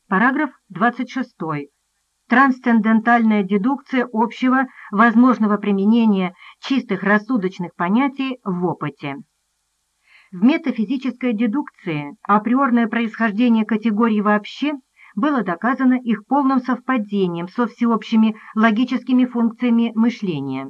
Параграф 26. Трансцендентальная дедукция общего возможного применения чистых рассудочных понятий в опыте. В метафизической дедукции априорное происхождение категорий вообще было доказано их полным совпадением со всеобщими логическими функциями мышления.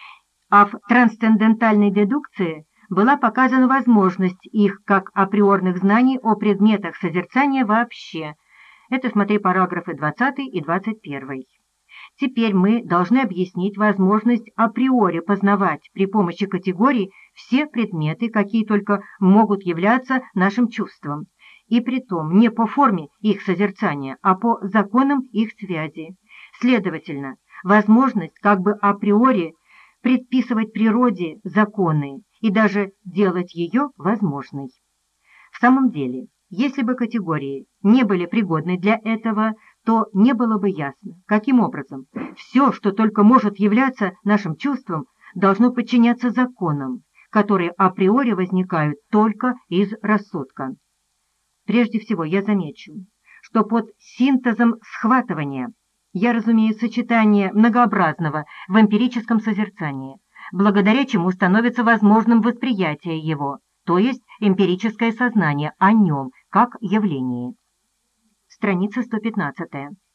А в трансцендентальной дедукции была показана возможность их как априорных знаний о предметах созерцания вообще. Это смотри параграфы 20 и 21. Теперь мы должны объяснить возможность априори познавать при помощи категорий все предметы, какие только могут являться нашим чувством, и притом не по форме их созерцания, а по законам их связи. Следовательно, возможность как бы априори предписывать природе законы и даже делать ее возможной. В самом деле, если бы категории не были пригодны для этого, то не было бы ясно, каким образом все, что только может являться нашим чувством, должно подчиняться законам, которые априори возникают только из рассудка. Прежде всего я замечу, что под синтезом схватывания я разумею сочетание многообразного в эмпирическом созерцании, благодаря чему становится возможным восприятие его, то есть эмпирическое сознание о нем как явлении. Страница 115.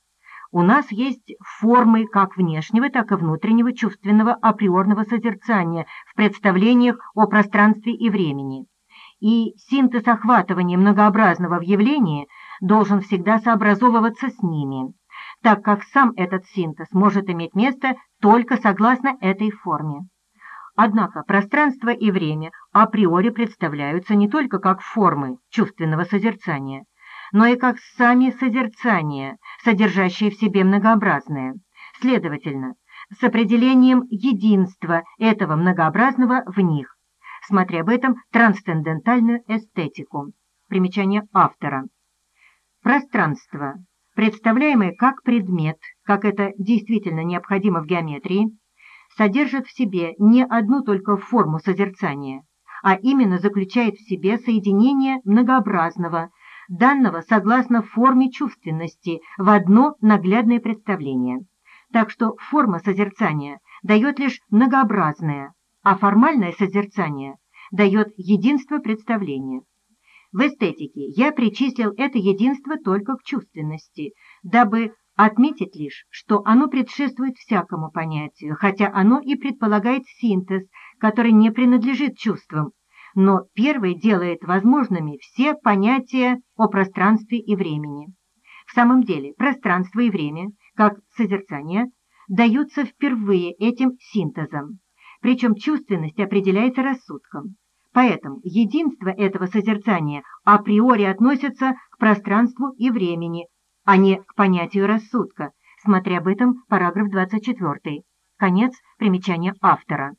У нас есть формы как внешнего, так и внутреннего чувственного априорного созерцания в представлениях о пространстве и времени. И синтез охватывания многообразного в явлении должен всегда сообразовываться с ними, так как сам этот синтез может иметь место только согласно этой форме. Однако пространство и время априори представляются не только как формы чувственного созерцания, но и как сами созерцания, содержащие в себе многообразное. Следовательно, с определением единства этого многообразного в них. Смотря об этом трансцендентальную эстетику. Примечание автора. Пространство, представляемое как предмет, как это действительно необходимо в геометрии, содержит в себе не одну только форму созерцания, а именно заключает в себе соединение многообразного, данного согласно форме чувственности в одно наглядное представление. Так что форма созерцания дает лишь многообразное, а формальное созерцание дает единство представления. В эстетике я причислил это единство только к чувственности, дабы отметить лишь, что оно предшествует всякому понятию, хотя оно и предполагает синтез, который не принадлежит чувствам, но первый делает возможными все понятия о пространстве и времени. В самом деле, пространство и время, как созерцание, даются впервые этим синтезом, причем чувственность определяется рассудком. Поэтому единство этого созерцания априори относится к пространству и времени, а не к понятию рассудка, смотря об этом параграф 24. Конец примечания автора.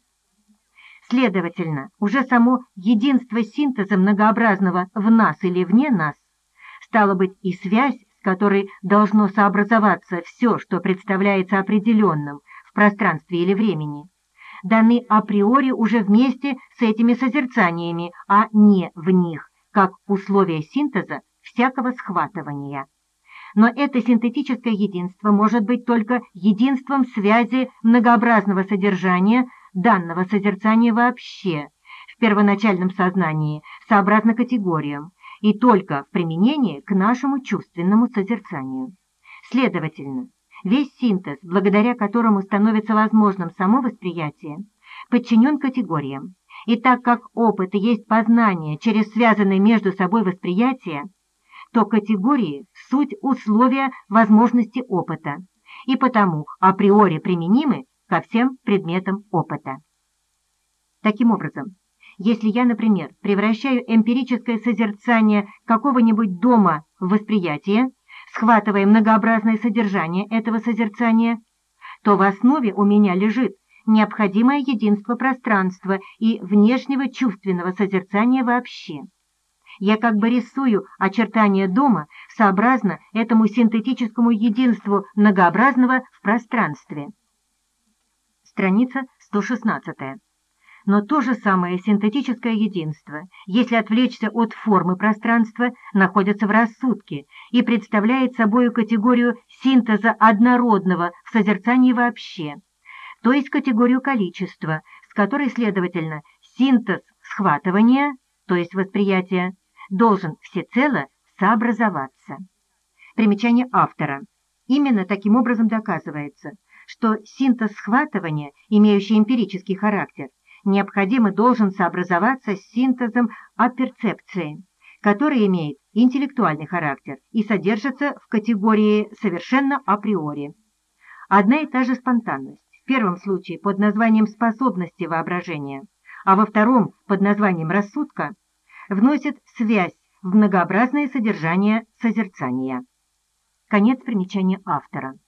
Следовательно, уже само единство синтеза многообразного в нас или вне нас, стало быть и связь, с которой должно сообразоваться все, что представляется определенным в пространстве или времени, даны априори уже вместе с этими созерцаниями, а не в них, как условие синтеза всякого схватывания. Но это синтетическое единство может быть только единством связи многообразного содержания данного созерцания вообще, в первоначальном сознании, сообразно категориям, и только в применении к нашему чувственному созерцанию. Следовательно, весь синтез, благодаря которому становится возможным само восприятие, подчинен категориям, и так как опыт есть познание через связанные между собой восприятия, то категории – суть условия возможности опыта, и потому априори применимы ко всем предметам опыта. Таким образом, если я, например, превращаю эмпирическое созерцание какого-нибудь дома в восприятие, схватывая многообразное содержание этого созерцания, то в основе у меня лежит необходимое единство пространства и внешнего чувственного созерцания вообще. Я как бы рисую очертания дома сообразно этому синтетическому единству многообразного в пространстве. Страница 116. Но то же самое синтетическое единство, если отвлечься от формы пространства, находится в рассудке и представляет собой категорию синтеза однородного в созерцании вообще, то есть категорию количества, с которой, следовательно, синтез схватывания, то есть восприятия, должен всецело сообразоваться. Примечание автора. Именно таким образом доказывается, что синтез схватывания, имеющий эмпирический характер, необходимо должен сообразоваться с синтезом апперцепции, который имеет интеллектуальный характер и содержится в категории совершенно априори. Одна и та же спонтанность, в первом случае под названием способности воображения, а во втором под названием рассудка, вносит связь в многообразное содержание созерцания. Конец примечания автора.